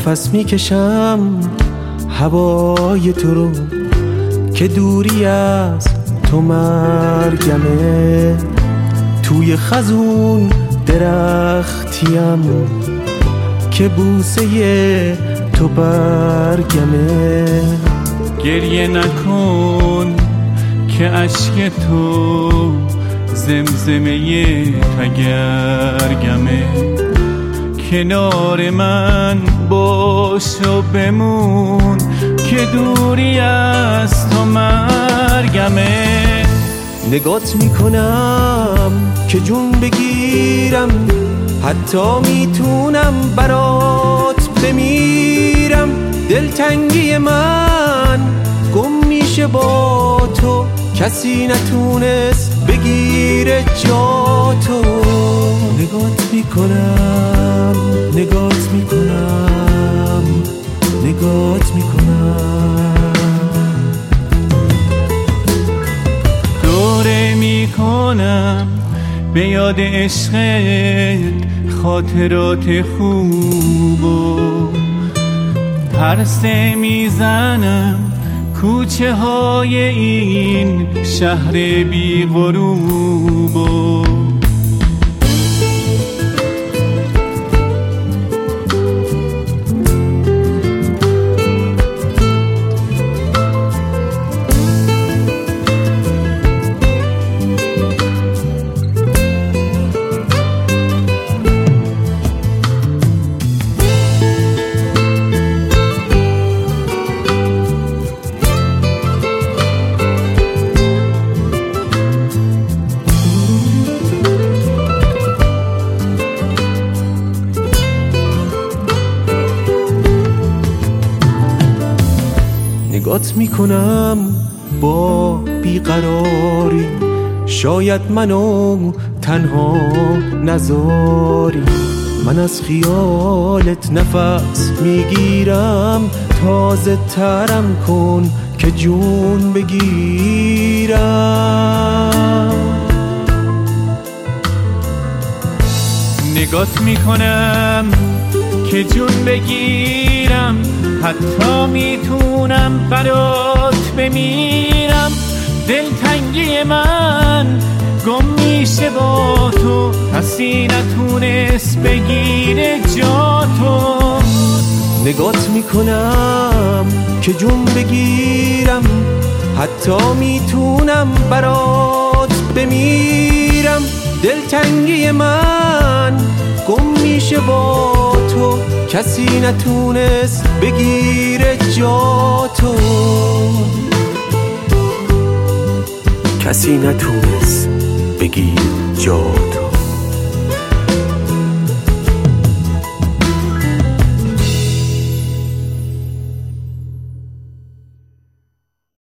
نفس میکشم هوای تو رو که دوری از تو مرگمه. توی خزون درختیم که بوسه تو برگمه. گریه نکن که اشک تو زمزمه تگرگمه. کنار من باش و بمون که دوری از تو مرگمه. نگات میکنم که جون بگیرم، حتی میتونم برات بمیرم. دلتنگی من گم میشه با تو، کسی نتونست بگیره جا تو. نگات میکنم، نگات میکنم، نگات میکنم. دوره میکنم به یاد عشق خاطرات خوب و پرسه میزنم کوچه های این شهر بی غروب و نگات میکنم با بیقراری، شاید منو تنها نذاری. من از خیالت نفس میگیرم، تازه ترم کن که جون بگیرم. نگات میکنم که جون بگیرم، حتی میتونم برات بمیرم. دلتنگی من گم میشه با تو، کسی نتونست بگیره جا تو. نگات میکنم که جون بگیرم، حتی میتونم برات بمیرم. دلتنگی من گم میشه با تو، کسی نتونست بگیره جا تو. کسی نتونست بگیر جا تو.